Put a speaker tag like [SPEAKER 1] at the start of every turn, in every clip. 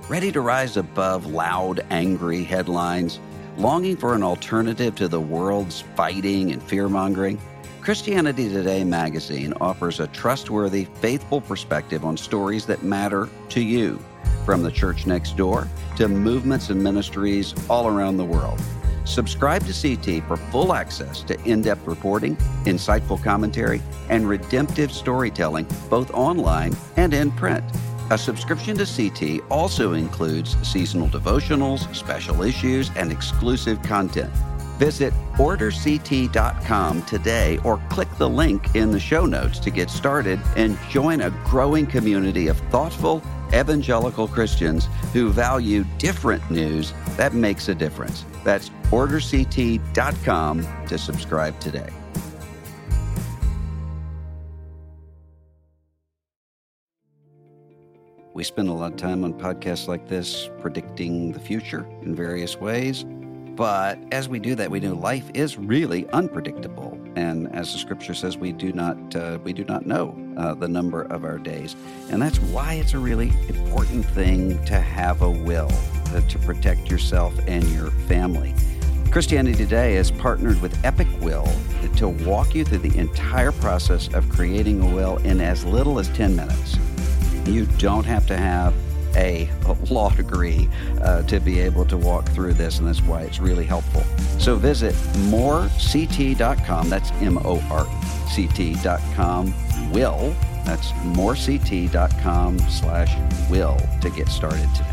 [SPEAKER 1] Ready to rise above loud, angry headlines? Longing for an alternative to the world's fighting and fear-mongering? Christianity Today magazine offers a trustworthy, faithful perspective on stories that matter to you, from the church next door to movements and ministries all around the world. Subscribe to CT for full access to in-depth reporting, insightful commentary, and redemptive storytelling, both online and in print. A subscription to CT also includes seasonal devotionals, special issues, and exclusive content. Visit orderct.com today or click the link in the show notes to get started and join a growing community of thoughtful evangelical Christians who value different news that makes a difference. That's orderct.com to subscribe today. We spend a lot of time on podcasts like this predicting the future in various ways. But as we do that, we know life is really unpredictable. And as the scripture says, we do not know the number of our days. And that's why it's a really important thing to have a will to protect yourself and your family. Christianity Today has partnered with Epic Will to walk you through the entire process of creating a will in as little as 10 minutes. You don't have to have a law degree to be able to walk through this, and that's why it's really helpful. So visit morect.com, that's morect.com, will, that's morect.com/will to get started today.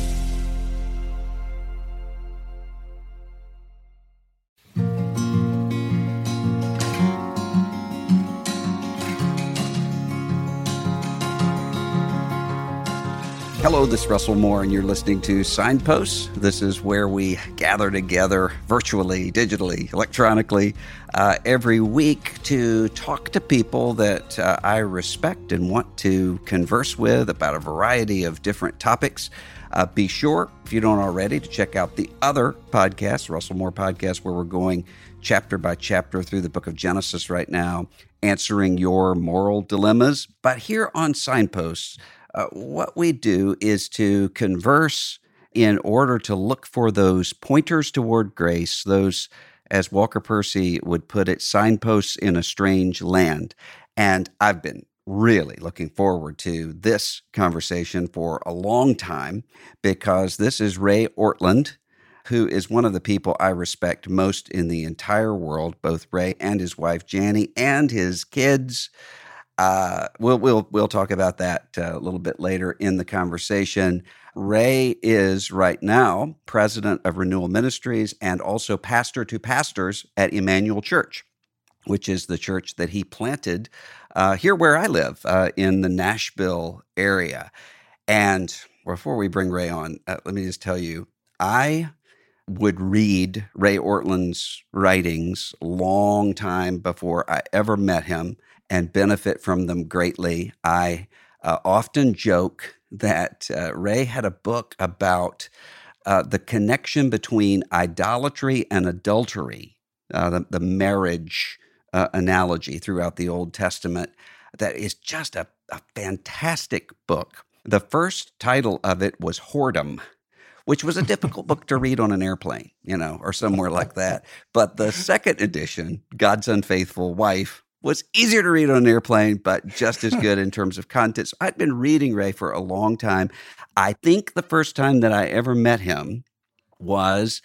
[SPEAKER 1] Hello, this is Russell Moore, and you're listening to Signposts. This is where we gather together virtually, digitally, electronically, every week to talk to people that I respect and want to converse with about a variety of different topics. Be sure, if you don't already, to check out the other podcast, Russell Moore Podcast, where we're going chapter by chapter through the book of Genesis right now, answering your moral dilemmas. But here on Signposts, what we do is to converse in order to look for those pointers toward grace, those, as Walker Percy would put it, signposts in a strange land. And I've been really looking forward to this conversation for a long time because this is Ray Ortlund, who is one of the people I respect most in the entire world, both Ray and his wife, Janie, and his kids. We'll talk about that a little bit later in the conversation. Ray is right now president of Renewal Ministries and also pastor to pastors at Emmanuel Church, which is the church that he planted here where I live in the Nashville area. And before we bring Ray on, let me just tell you, I would read Ray Ortlund's writings a long time before I ever met him and benefit from them greatly. I often joke that Ray had a book about the connection between idolatry and adultery, the marriage analogy throughout the Old Testament. That is just a fantastic book. The first title of it was Whoredom, which was a difficult book to read on an airplane, or somewhere like that. But the second edition, God's Unfaithful Wife, was easier to read on an airplane, but just as good in terms of content. So I'd been reading Ray for a long time. I think the first time that I ever met him was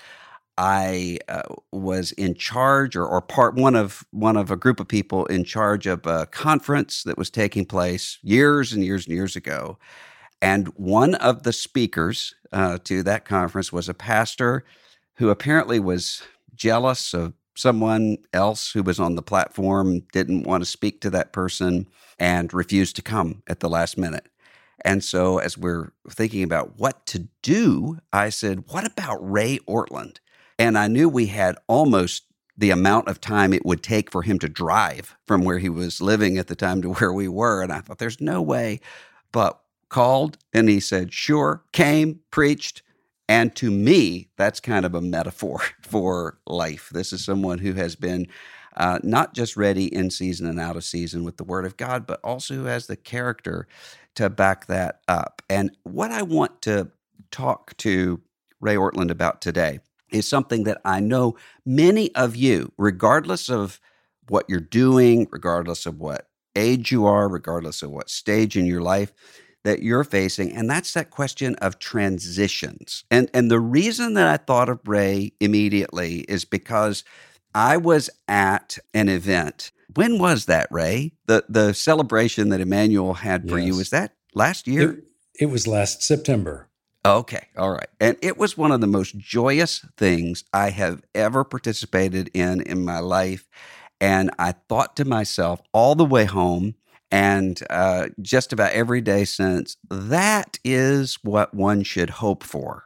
[SPEAKER 1] I was in charge or one of a group of people in charge of a conference that was taking place years and years and years ago. And one of the speakers to that conference was a pastor who apparently was jealous of someone else who was on the platform, didn't want to speak to that person, and refused to come at the last minute. And so as we're thinking about what to do, I said, what about Ray Ortlund? And I knew we had almost the amount of time it would take for him to drive from where he was living at the time to where we were. And I thought, there's no way. But called, and he said, sure, came, preached. And to me, that's kind of a metaphor for life. This is someone who has been not just ready in season and out of season with the Word of God, but also who has the character to back that up. And what I want to talk to Ray Ortlund about today is something that I know many of you, regardless of what you're doing, regardless of what age you are, regardless of what stage in your life that you're facing, and that's that question of transitions. And the reason that I thought of Ray immediately is because I was at an event. When was that, Ray? The celebration that Emmanuel had for you, was
[SPEAKER 2] Yes.
[SPEAKER 1] that last year?
[SPEAKER 2] It was last September.
[SPEAKER 1] Okay. All right. And it was one of the most joyous things I have ever participated in my life. And I thought to myself all the way home and just about every day since, that is what one should hope for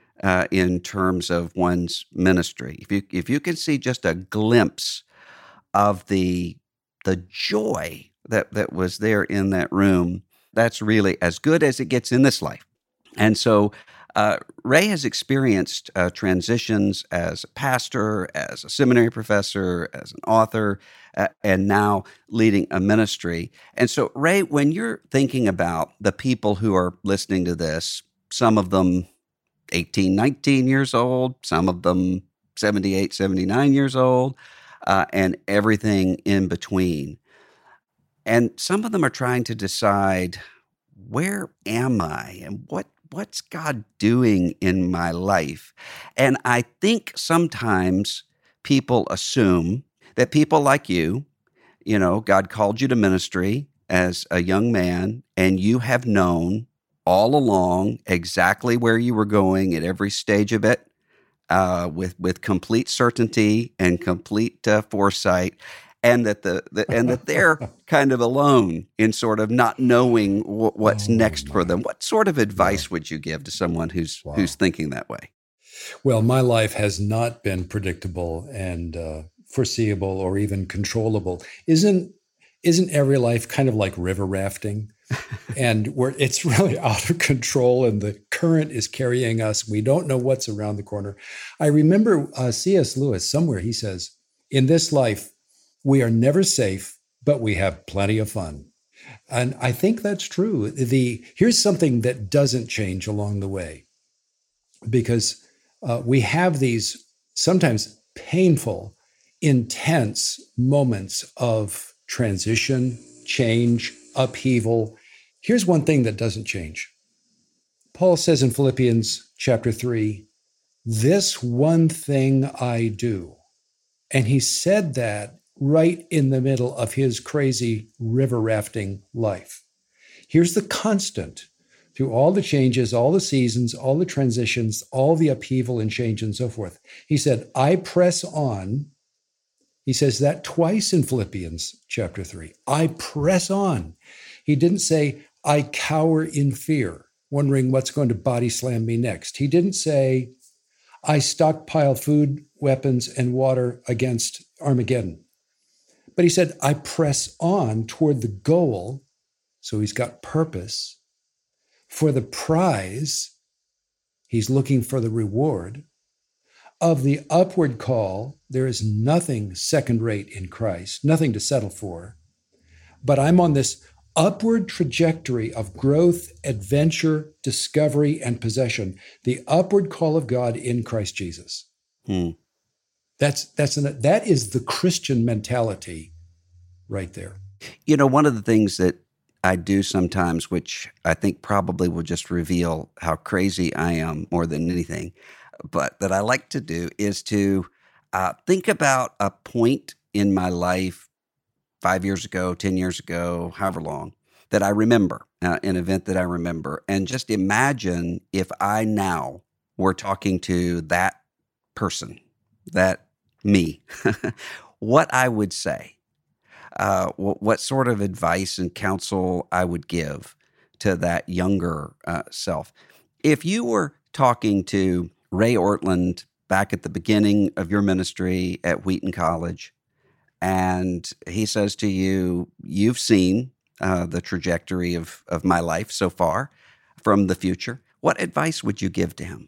[SPEAKER 1] in terms of one's ministry. If you can see just a glimpse of the joy that was there in that room, that's really as good as it gets in this life. And so Ray has experienced transitions as a pastor, as a seminary professor, as an author, and now leading a ministry. And so, Ray, when you're thinking about the people who are listening to this, some of them 18, 19 years old, some of them 78, 79 years old, and everything in between. And some of them are trying to decide, where am I and what's God doing in my life? And I think sometimes people assume that people like you, God called you to ministry as a young man, and you have known all along exactly where you were going at every stage of it, with complete certainty and complete foresight, and that they're kind of alone in sort of not knowing what's
[SPEAKER 2] Oh
[SPEAKER 1] next for them.
[SPEAKER 2] my.
[SPEAKER 1] What sort of
[SPEAKER 2] Yeah.
[SPEAKER 1] advice would you give to someone who's
[SPEAKER 2] Wow.
[SPEAKER 1] thinking that way?
[SPEAKER 2] Well, my life has not been predictable and foreseeable or even controllable. Isn't every life kind of like river rafting? And where it's really out of control and the current is carrying us. We don't know what's around the corner. I remember C.S. Lewis somewhere, he says, in this life, we are never safe, but we have plenty of fun. And I think that's true. Here's something that doesn't change along the way, because we have these sometimes painful, intense moments of transition, change, upheaval. Here's one thing that doesn't change. Paul says in Philippians chapter 3, this one thing I do. And he said that right in the middle of his crazy river rafting life. Here's the constant through all the changes, all the seasons, all the transitions, all the upheaval and change and so forth. He said, I press on. He says that twice in Philippians chapter 3. I press on. He didn't say, I cower in fear, wondering what's going to body slam me next. He didn't say, I stockpile food, weapons, and water against Armageddon. But he said, I press on toward the goal. So he's got purpose. For the prize, he's looking for the reward of the upward call. There is nothing second rate in Christ, nothing to settle for. But I'm on this upward trajectory of growth, adventure, discovery, and possession. The upward call of God in Christ Jesus.
[SPEAKER 1] Hmm.
[SPEAKER 2] That is the Christian mentality right there.
[SPEAKER 1] One of the things that I do sometimes, which I think probably will just reveal how crazy I am more than anything, but that I like to do is to think about a point in my life 5 years ago, 10 years ago, however long, that I remember, an event that I remember, and just imagine if I now were talking to that person, that me, what I would say, what sort of advice and counsel I would give to that younger self. If you were talking to Ray Ortlund back at the beginning of your ministry at Wheaton College, and he says to you, you've seen the trajectory of my life so far from the future, what advice would you give to him?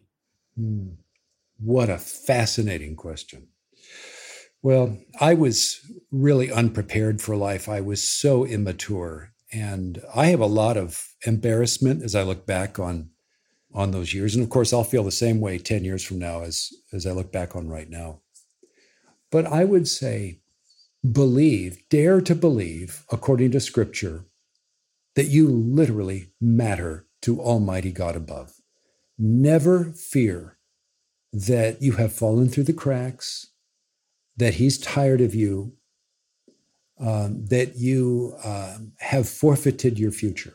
[SPEAKER 2] What a fascinating question. Well, I was really unprepared for life. I was so immature. And I have a lot of embarrassment as I look back on on those years. And of course, I'll feel the same way 10 years from now as I look back on right now. But I would say, dare to believe, according to Scripture, that you literally matter to Almighty God above. Never fear that you have fallen through the cracks, that He's tired of you, that you have forfeited your future.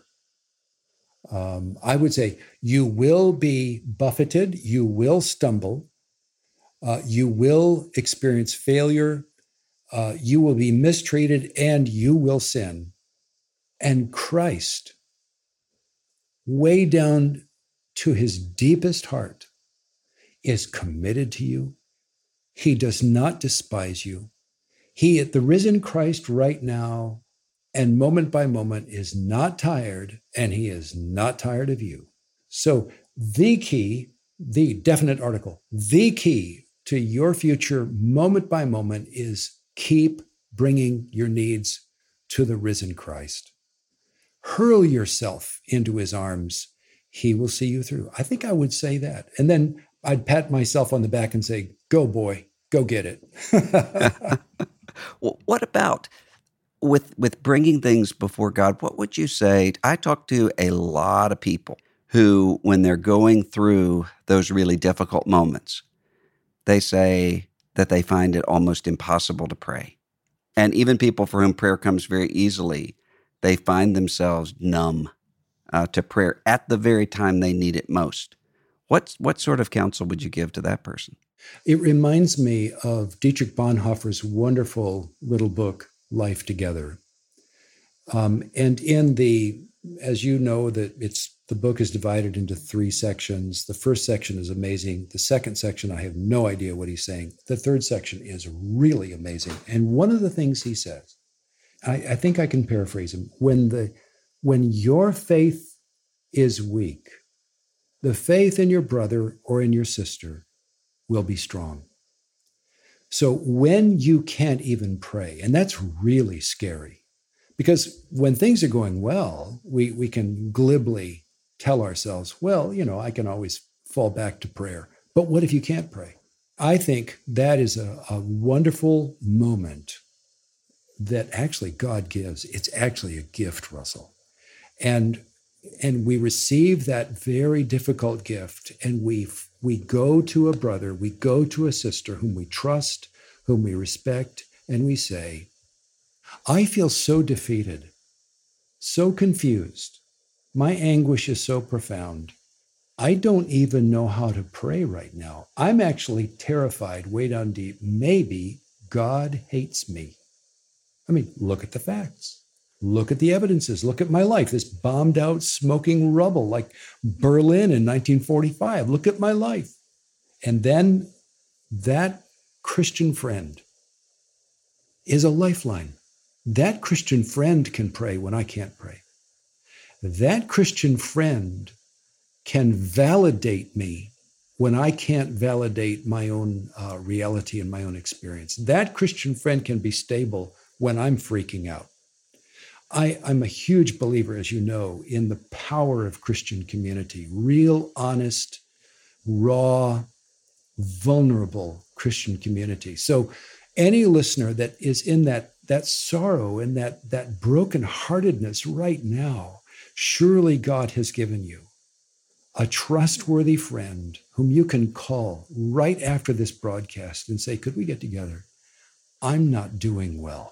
[SPEAKER 2] I would say you will be buffeted, you will stumble, you will experience failure, you will be mistreated, and you will sin. And Christ, way down to His deepest heart, is committed to you. He does not despise you. He, the risen Christ right now and moment by moment, is not tired, and He is not tired of you. So the key, the definite article, the key to your future moment by moment is keep bringing your needs to the risen Christ. Hurl yourself into His arms. He will see you through. I think I would say that. And then I'd pat myself on the back and say, go boy, go get it.
[SPEAKER 1] Well, what about with bringing things before God? What would you say? I talk to a lot of people who, when they're going through those really difficult moments, they say that they find it almost impossible to pray. And even people for whom prayer comes very easily, they find themselves numb to prayer at the very time they need it most. What sort of counsel would you give to that person?
[SPEAKER 2] It reminds me of Dietrich Bonhoeffer's wonderful little book, Life Together. And in as you know, the book is divided into 3 sections. The first section is amazing. The second section, I have no idea what he's saying. The third section is really amazing. And one of the things he says, I think I can paraphrase him, when your faith is weak, the faith in your brother or in your sister will be strong. So when you can't even pray, and that's really scary, because when things are going well, we can glibly tell ourselves, well, I can always fall back to prayer. But what if you can't pray? I think that is a wonderful moment that actually God gives. It's actually a gift, Russell. And we receive that very difficult gift, and we go to a brother, we go to a sister whom we trust, whom we respect, and we say, I feel so defeated, so confused. My anguish is so profound. I don't even know how to pray right now. I'm actually terrified way down deep. Maybe God hates me. I mean, look at the facts. Look at the evidences. Look at my life, this bombed out, smoking rubble like Berlin in 1945. Look at my life. And then that Christian friend is a lifeline. That Christian friend can pray when I can't pray. That Christian friend can validate me when I can't validate my own reality and my own experience. That Christian friend can be stable when I'm freaking out. I'm a huge believer, as you know, in the power of Christian community, real, honest, raw, vulnerable Christian community. So any listener that is in that sorrow and that brokenheartedness right now, surely God has given you a trustworthy friend whom you can call right after this broadcast and say, could we get together? I'm not doing well.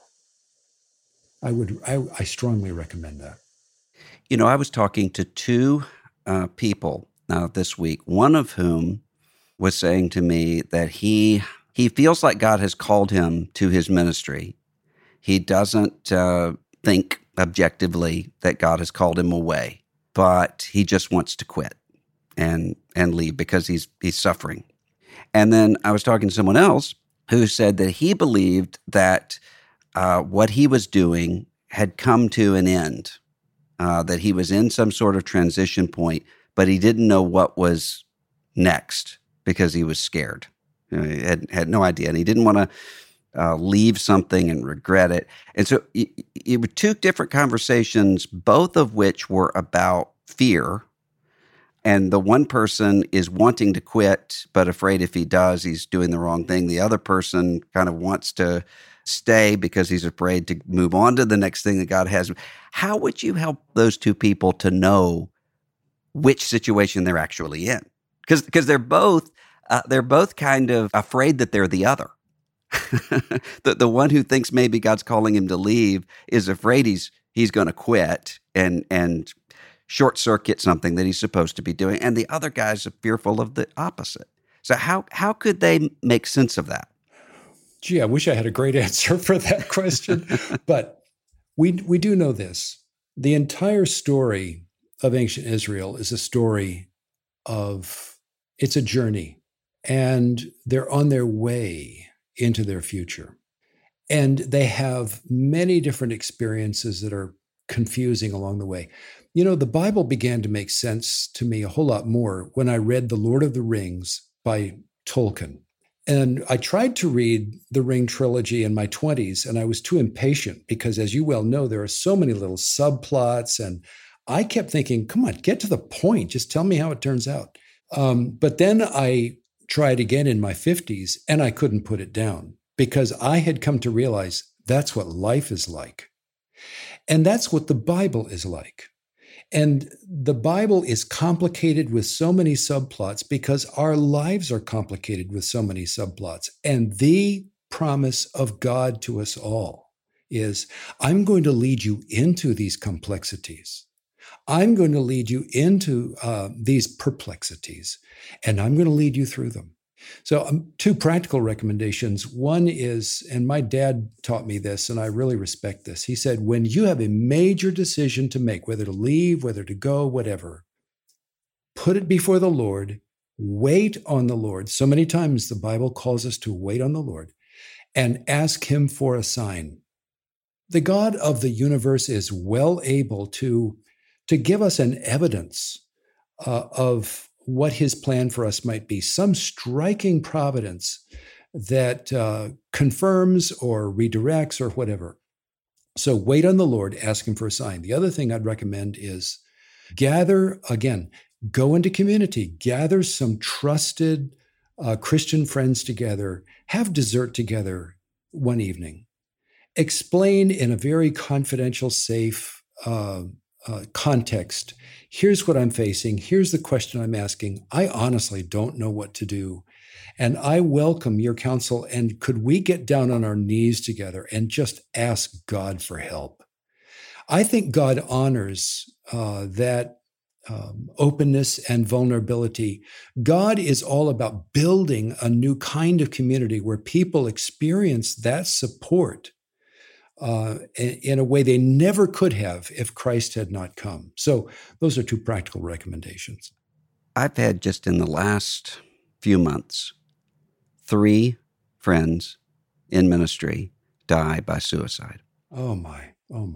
[SPEAKER 2] I strongly recommend that.
[SPEAKER 1] I was talking to 2 people this week, one of whom was saying to me that he feels like God has called him to his ministry. He doesn't think objectively that God has called him away, but he just wants to quit and leave because he's suffering. And then I was talking to someone else who said that he believed that what he was doing had come to an end, that he was in some sort of transition point, but he didn't know what was next because he was scared. He had no idea, and he didn't want to leave something and regret it. And so it were 2 different conversations, both of which were about fear. And the one person is wanting to quit, but afraid if he does, he's doing the wrong thing. The other person kind of wants to stay because he's afraid to move on to the next thing that God has. How would you help those two people to know which situation they're actually in? Because they're both kind of afraid that they're the other. The one who thinks maybe God's calling him to leave is afraid he's going to quit and short circuit something that he's supposed to be doing, and the other guy's fearful of the opposite. So how could they make sense of that?
[SPEAKER 2] Gee, I wish I had a great answer for that question, but we do know this. The entire story of ancient Israel is a story of, it's a journey, and they're on their way into their future. And they have many different experiences that are confusing along the way. You know, the Bible began to make sense to me a whole lot more when I read The Lord of the Rings by Tolkien. And I tried to read the Ring trilogy in my 20s, and I was too impatient because, as you well know, there are so many little subplots. And I kept thinking, come on, get to the point. Just tell me how it turns out. But then I tried again in my 50s, and I couldn't put it down because I had come to realize that's what life is like. And that's what the Bible is like. And the Bible is complicated with so many subplots because our lives are complicated with so many subplots. And the promise of God to us all is, I'm going to lead you into these complexities. I'm going to lead you into these perplexities, and I'm going to lead you through them. So two practical recommendations. One is, and my dad taught me this, and I really respect this. He said, when you have a major decision to make, whether to leave, whether to go, whatever, put it before the Lord, wait on the Lord. So many times the Bible calls us to wait on the Lord and ask him for a sign. The God of the universe is well able to give us an evidence of what his plan for us might be, some striking providence that confirms or redirects or whatever. So wait on the Lord, ask him for a sign. The other thing I'd recommend is gather, again, go into community, gather some trusted Christian friends together, have dessert together one evening, explain in a very confidential, safe context, here's what I'm facing, here's the question I'm asking, I honestly don't know what to do, and I welcome your counsel, and could we get down on our knees together and just ask God for help? I think God honors that openness and vulnerability. God is all about building a new kind of community where people experience that support in a way they never could have if Christ had not come. So those are two practical recommendations.
[SPEAKER 1] I've had, just in the last few months, 3 friends in ministry die by suicide.
[SPEAKER 2] Oh my.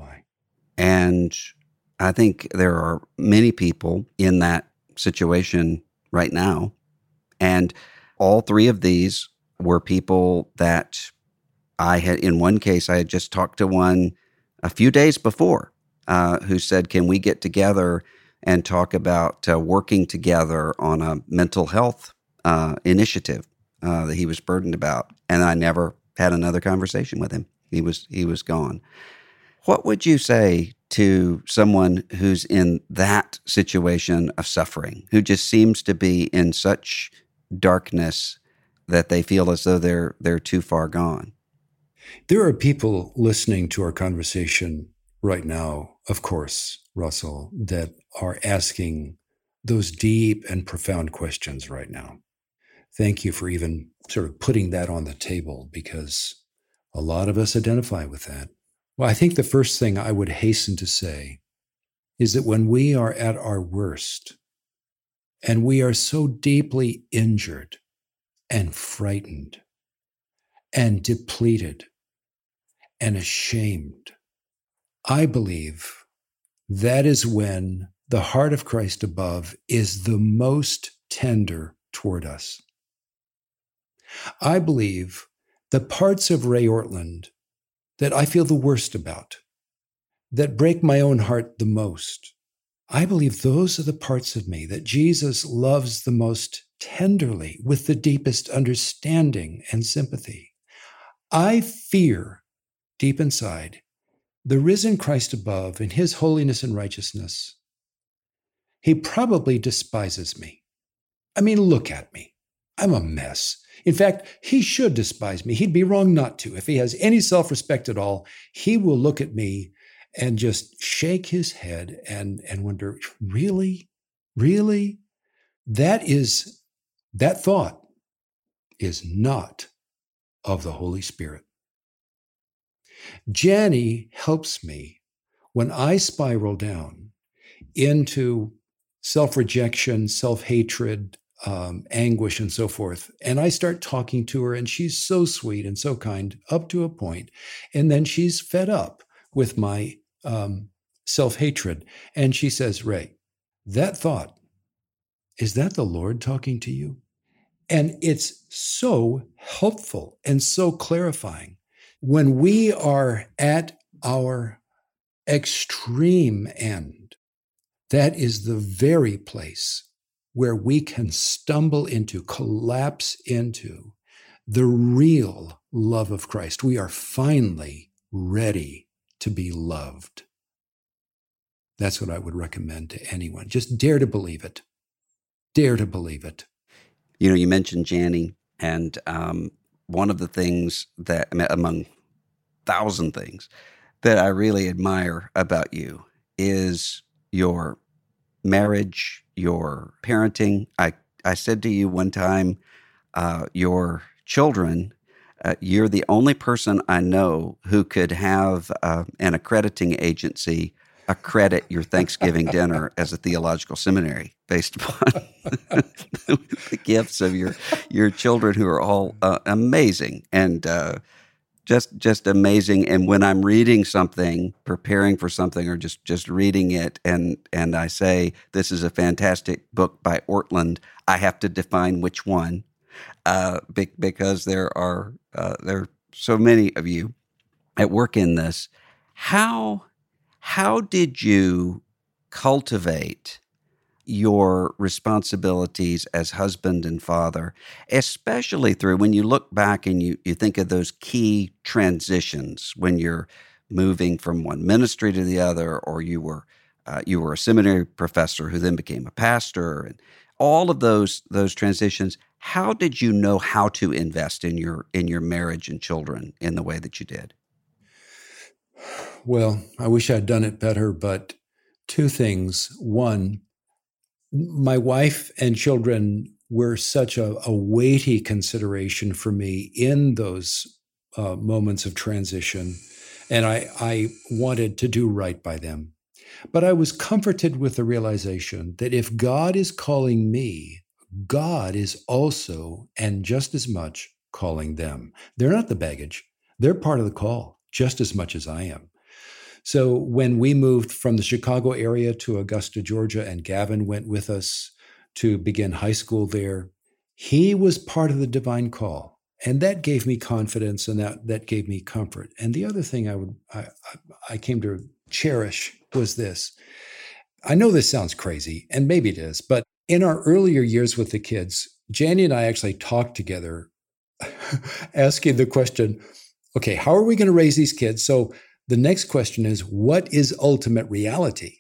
[SPEAKER 1] And I think there are many people in that situation right now. And all 3 of these were people that I had, in one case, I had just talked to one a few days before who said, can we get together and talk about working together on a mental health initiative that he was burdened about? And I never had another conversation with him. He was gone. What would you say to someone who's in that situation of suffering, who just seems to be in such darkness that they feel as though they're too far gone?
[SPEAKER 2] There are people listening to our conversation right now, of course, Russell, that are asking those deep and profound questions right now. Thank you for even sort of putting that on the table, because a lot of us identify with that. Well, I think the first thing I would hasten to say is that when we are at our worst and we are so deeply injured and frightened and depleted and ashamed, I believe that is when the heart of Christ above is the most tender toward us. I believe the parts of Ray Ortlund that I feel the worst about, that break my own heart the most, I believe those are the parts of me that Jesus loves the most tenderly, with the deepest understanding and sympathy. I fear deep inside the risen Christ above in his holiness and righteousness. He probably despises me. I mean, look at me. I'm a mess. In fact, he should despise me. He'd be wrong not to. If he has any self-respect at all, he will look at me and just shake his head and wonder, really? Really? That thought is not of the Holy Spirit. Janie helps me when I spiral down into self-rejection, self-hatred, anguish, and so forth. And I start talking to her, and she's so sweet and so kind up to a point. And then she's fed up with my self-hatred. And she says, Ray, that thought, is that the Lord talking to you? And it's so helpful and so clarifying. When we are at our extreme end, that is the very place where we can stumble into, collapse into the real love of Christ. We are finally ready to be loved. That's what I would recommend to anyone. Just dare to believe it. Dare to believe it.
[SPEAKER 1] You know, you mentioned Janie, and one of the things that, among 1,000 things, that I really admire about you is your marriage, your parenting. I said to you one time, your children, you're the only person I know who could have an accrediting agency accredit your Thanksgiving dinner as a theological seminary based upon the gifts of your children, who are all amazing and just amazing. And when I'm reading something, preparing for something, or just reading it, and I say, this is a fantastic book by Ortlund, I have to define which one, because there are so many of you at work in this. How did you cultivate your responsibilities as husband and father, especially through when you look back and you think of those key transitions when you're moving from one ministry to the other, or you were a seminary professor who then became a pastor, and all of those transitions? How did you know how to invest in your marriage and children in the way that you did?
[SPEAKER 2] Well, I wish I'd done it better, but two things. One, my wife and children were such a weighty consideration for me in those moments of transition, and I wanted to do right by them. But I was comforted with the realization that if God is calling me, God is also, and just as much, calling them. They're not the baggage. They're part of the call just as much as I am. So when we moved from the Chicago area to Augusta, Georgia, and Gavin went with us to begin high school there, he was part of the divine call. And that gave me confidence, and that gave me comfort. And the other thing I came to cherish was this. I know this sounds crazy, and maybe it is, but in our earlier years with the kids, Janie and I actually talked together, asking the question, okay, how are we going to raise these kids? So the next question is, what is ultimate reality?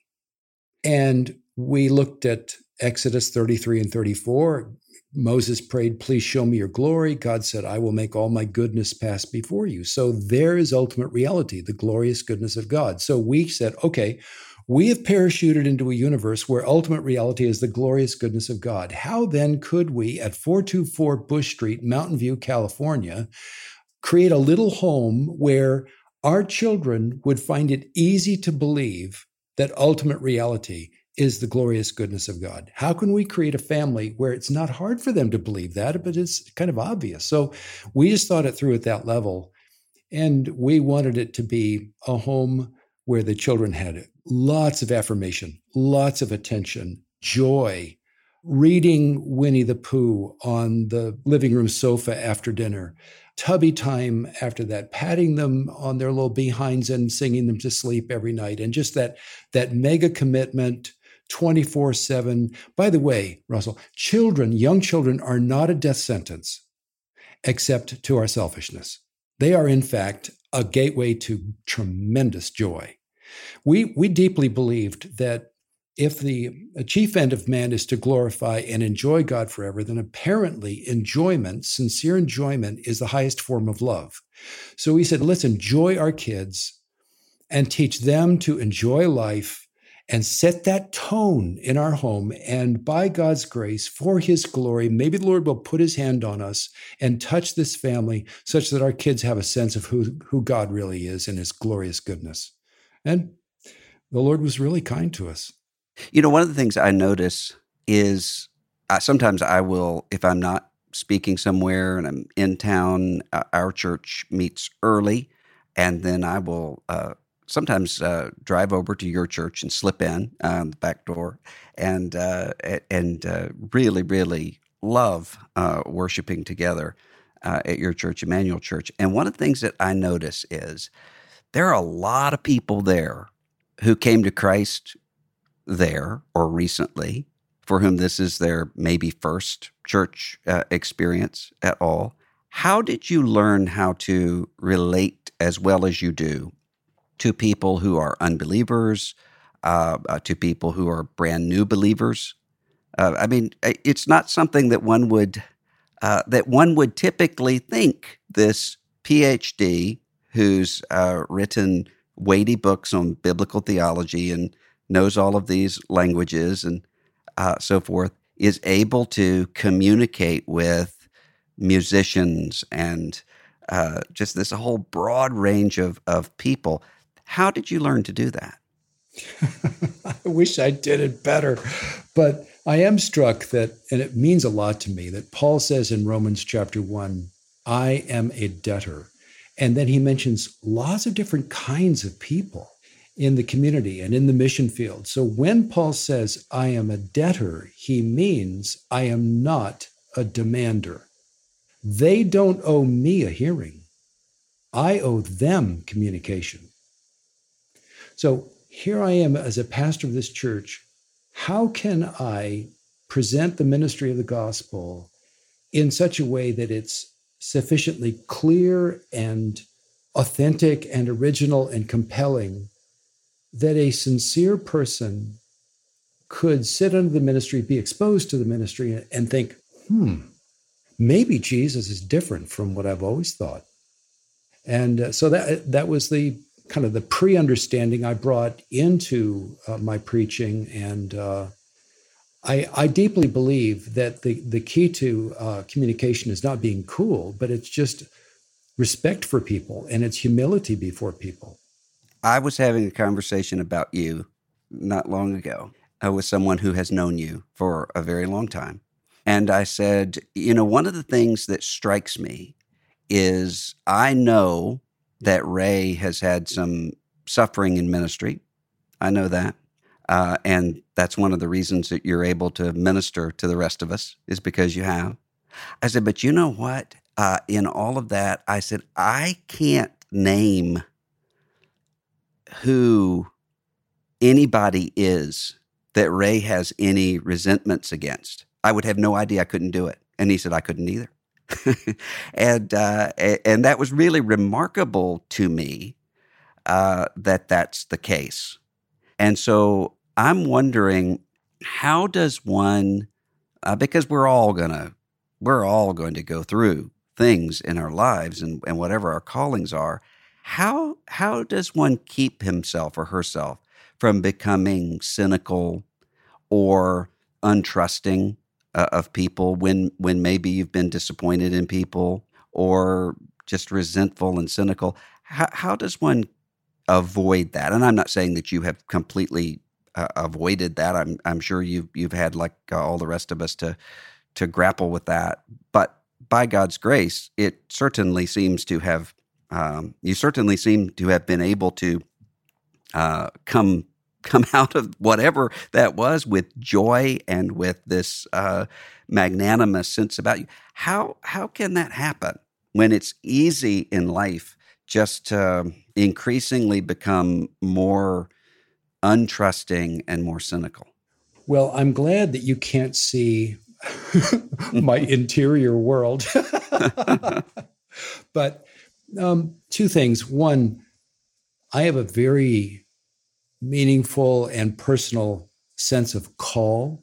[SPEAKER 2] And we looked at Exodus 33 and 34. Moses prayed, please show me your glory. God said, I will make all my goodness pass before you. So there is ultimate reality, the glorious goodness of God. So we said, okay, we have parachuted into a universe where ultimate reality is the glorious goodness of God. How then could we at 424 Bush Street, Mountain View, California, create a little home where our children would find it easy to believe that ultimate reality is the glorious goodness of God? How can we create a family where it's not hard for them to believe that, but it's kind of obvious? So we just thought it through at that level. And we wanted it to be a home where the children had lots of affirmation, lots of attention, joy, reading Winnie the Pooh on the living room sofa after dinner, tubby time after that, patting them on their little behinds and singing them to sleep every night. And just that mega commitment 24/7. By the way, Russell, young children are not a death sentence except to our selfishness. They are, in fact, a gateway to tremendous joy. We deeply believed that if the chief end of man is to glorify and enjoy God forever, then apparently enjoyment, sincere enjoyment, is the highest form of love. So we said, let's enjoy our kids and teach them to enjoy life and set that tone in our home. And by God's grace, for his glory, maybe the Lord will put his hand on us and touch this family such that our kids have a sense of who God really is and his glorious goodness. And the Lord was really kind to us.
[SPEAKER 1] One of the things I notice is sometimes I will, if I'm not speaking somewhere and I'm in town, our church meets early, and then I will sometimes drive over to your church and slip in the back door and really, really love worshiping together at your church, Emmanuel Church. And one of the things that I notice is there are a lot of people there who came to Christ there or recently, for whom this is their maybe first church experience at all. How did you learn how to relate as well as you do to people who are unbelievers, to people who are brand new believers? It's not something that one would typically think this PhD who's written weighty books on biblical theology and knows all of these languages and so forth, is able to communicate with musicians and just this whole broad range of people. How did you learn to do that?
[SPEAKER 2] I wish I did it better, but I am struck that, and it means a lot to me, that Paul says in Romans chapter 1, I am a debtor. And then he mentions lots of different kinds of people in the community and in the mission field. So when Paul says, I am a debtor, he means I am not a demander. They don't owe me a hearing. I owe them communication. So here I am as a pastor of this church. How can I present the ministry of the gospel in such a way that it's sufficiently clear and authentic and original and compelling that a sincere person could sit under the ministry, be exposed to the ministry, and think, maybe Jesus is different from what I've always thought. And so that was the kind of the pre-understanding I brought into my preaching. And I deeply believe that the key to communication is not being cool, but it's just respect for people and it's humility before people.
[SPEAKER 1] I was having a conversation about you not long ago with someone who has known you for a very long time. And I said, one of the things that strikes me is I know that Ray has had some suffering in ministry. I know that. And that's one of the reasons that you're able to minister to the rest of us is because you have. I said, but you know what? In all of that, I said, I can't name who anybody is that Ray has any resentments against. I would have no idea. I couldn't do it. And he said, I couldn't either. And that was really remarkable to me that that's the case. And so I'm wondering, how does one, because we're all going to go through things in our lives and whatever our callings are, how does one keep himself or herself from becoming cynical or untrusting of people when maybe you've been disappointed in people or just resentful and cynical? How does one avoid that? And I'm not saying that you have completely avoided that. I'm sure you've had, like all the rest of us, to grapple with that. But by God's grace, it certainly seems to have. You certainly seem to have been able to come out of whatever that was with joy and with this magnanimous sense about you. How can that happen when it's easy in life just to increasingly become more untrusting and more cynical?
[SPEAKER 2] Well, I'm glad that you can't see my interior world. But two things. One, I have a very meaningful and personal sense of call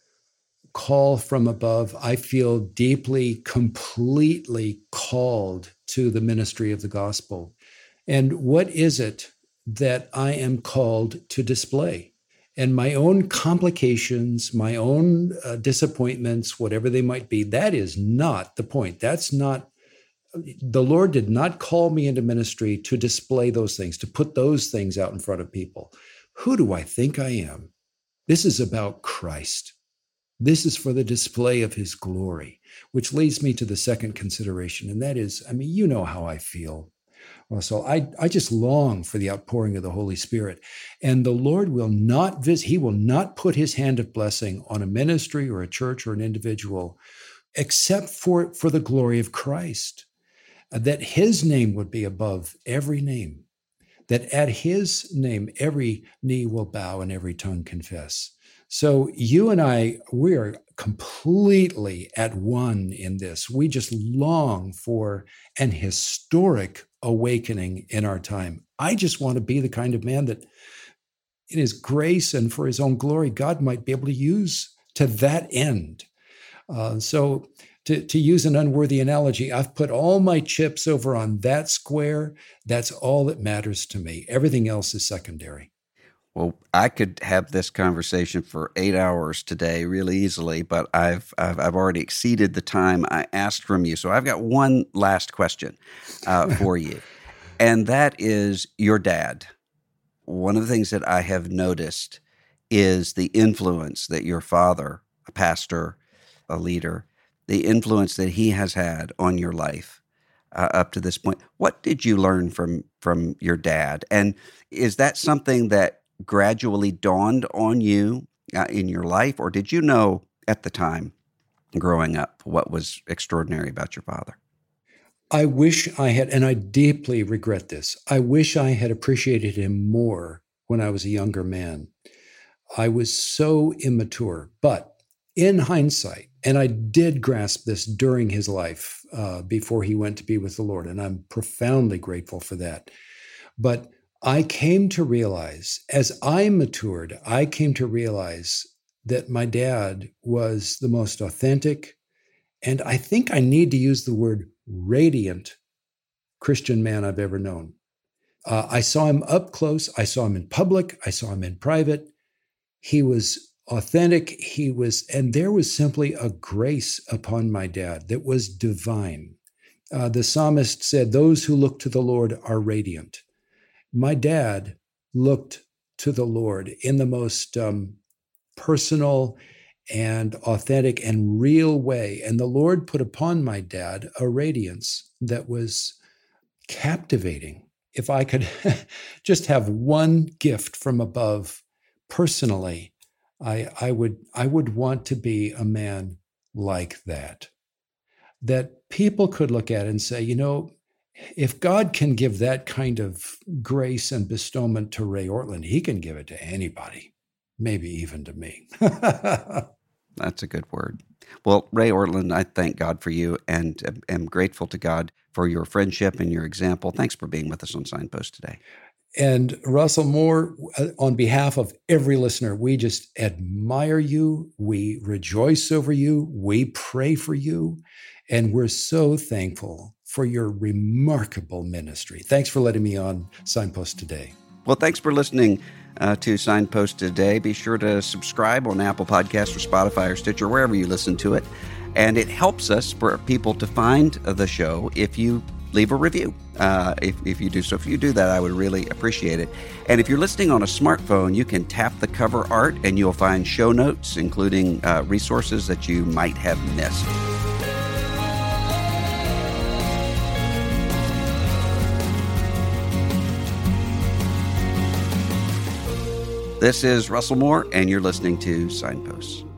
[SPEAKER 2] from above. I feel deeply, completely called to the ministry of the gospel. And what is it that I am called to display? And my own complications, my own disappointments, whatever they might be, that is not the point. That's not, the Lord did not call me into ministry to display those things, to put those things out in front of people. Who do I think I am? This is about Christ. This is for the display of his glory, which leads me to the second consideration. And that is, you know how I feel. So I just long for the outpouring of the Holy Spirit. And the Lord will not visit, he will not put his hand of blessing on a ministry or a church or an individual, except for the glory of Christ, that his name would be above every name, that at his name, every knee will bow and every tongue confess. So you and I, we are completely at one in this. We just long for an historic awakening in our time. I just want to be the kind of man that in his grace and for his own glory, God might be able to use to that end. So to use an unworthy analogy, I've put all my chips over on that square. That's all that matters to me. Everything else is secondary.
[SPEAKER 1] Well, I could have this conversation for 8 hours today really easily, but I've already exceeded the time I asked from you. So I've got one last question for you, and that is your dad. One of the things that I have noticed is the influence that your father, a pastor, a leader, the influence that he has had on your life up to this point. What did you learn from your dad? And is that something that gradually dawned on you in your life, or did you know at the time growing up what was extraordinary about your father?
[SPEAKER 2] I wish I had, and I deeply regret this, I wish I had appreciated him more when I was a younger man. I was so immature, but in hindsight, and I did grasp this during his life before he went to be with the Lord, and I'm profoundly grateful for that. But I came to realize, as I matured, I came to realize that my dad was the most authentic, and I think I need to use the word radiant Christian man I've ever known. I saw him up close. I saw him in public. I saw him in private. He was authentic. And there was simply a grace upon my dad that was divine. The psalmist said, "Those who look to the Lord are radiant." My dad looked to the Lord in the most personal and authentic and real way. And the Lord put upon my dad a radiance that was captivating. If I could just have one gift from above personally, I would want to be a man like that people could look at and say, if God can give that kind of grace and bestowment to Ray Ortlund, he can give it to anybody, maybe even to me.
[SPEAKER 1] That's a good word. Well, Ray Ortlund, I thank God for you and am grateful to God for your friendship and your example. Thanks for being with us on Signpost today.
[SPEAKER 2] And Russell Moore, on behalf of every listener, we just admire you. We rejoice over you. We pray for you. And we're so thankful for your remarkable ministry. Thanks for letting me on Signpost today.
[SPEAKER 1] Well, thanks for listening to Signpost today. Be sure to subscribe on Apple Podcasts or Spotify or Stitcher, wherever you listen to it. And it helps us for people to find the show if you leave a review. If you do so, if you do that, I would really appreciate it. And if you're listening on a smartphone, you can tap the cover art and you'll find show notes, including resources that you might have missed. This is Russell Moore, and you're listening to Signposts.